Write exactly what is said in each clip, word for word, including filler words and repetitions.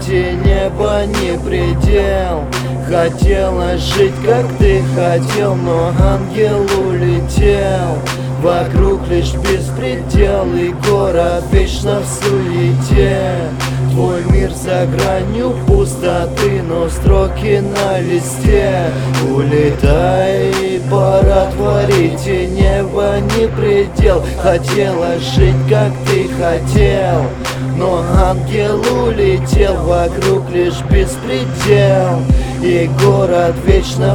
творите, небо не предел. Хотела жить, как ты хотел, но ангел улетел. Вокруг лишь беспредел, и город вечно в суете. Твой мир за гранью пустоты, но строки на листе. Улетай, пора творить, и небо не предел. Хотела жить, как ты хотел, но ангел улетел. Вокруг лишь беспредел, и город вечно в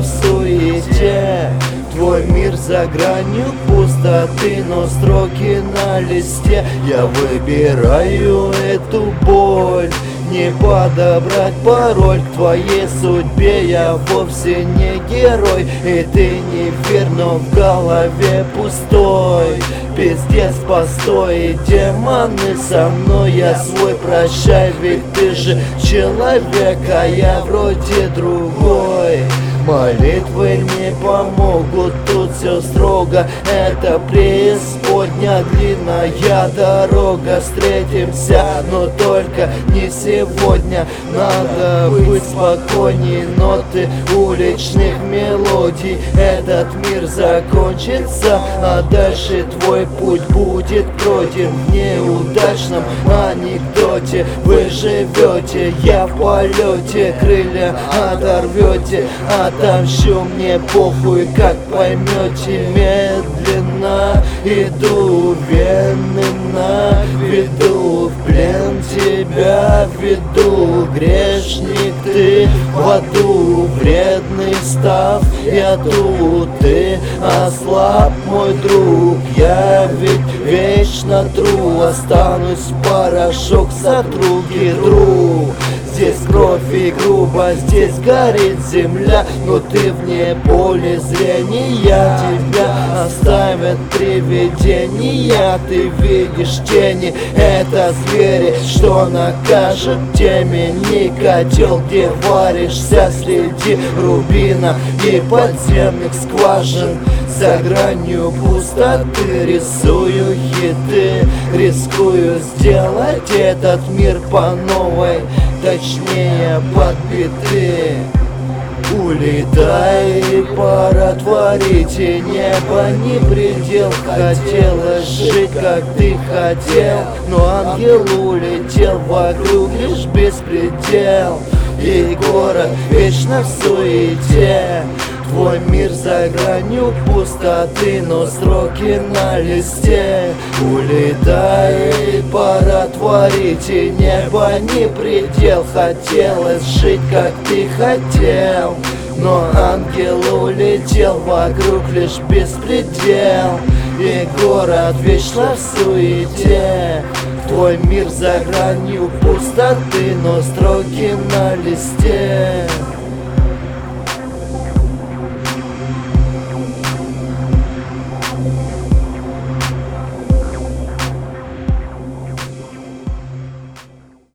суете. Твой мир за гранью пустоты, но строки на листе. Я выбираю эту боль, не подобрать пароль к твоей судьбе. Я вовсе не герой, и ты не верь, но в голове пустой. Пиздец, постой, и демоны со мной. Я свой прощай, ведь ты же человек, а я вроде другой. Молитвы не помогут, тут все строго. Это преисподня, длинная дорога. Встретимся, но только не сегодня. Надо быть спокойней, ноты уличных мелодий. Этот мир закончится, а дальше твой путь будет пройден. В неудачном анекдоте вы живете, я в полете, крылья оторвете. Отомщу, мне похуй, как поймете. Медленно иду, уверенно веду в плен тебя, веду. Грешник ты в аду, вредный став я тут. Ты ослаб, мой друг, я ведь вечно тру. Останусь порошок, сотру гидру. Здесь кровь и грубо, здесь горит земля, но ты вне поля зрения. Тебя оставят привидения, ты видишь тени. Это звери, что накажут темени. Котел, где варишься среди рубина и подземных скважин. За гранью пустоты рисую хиты, рискую сделать этот мир по новой, точнее под биты. Улетай, пора творить, и небо не предел. Хотела жить, как ты хотел, но ангел улетел. Вокруг лишь беспредел, и город вечно в суете. Твой мир за гранью пустоты, но строки на листе. Улетай, пора творить, и небо не предел. Хотелось жить, как ты хотел, но ангел улетел. Вокруг лишь беспредел, и город вечно в суете. Твой мир за гранью пустоты, но строки на листе.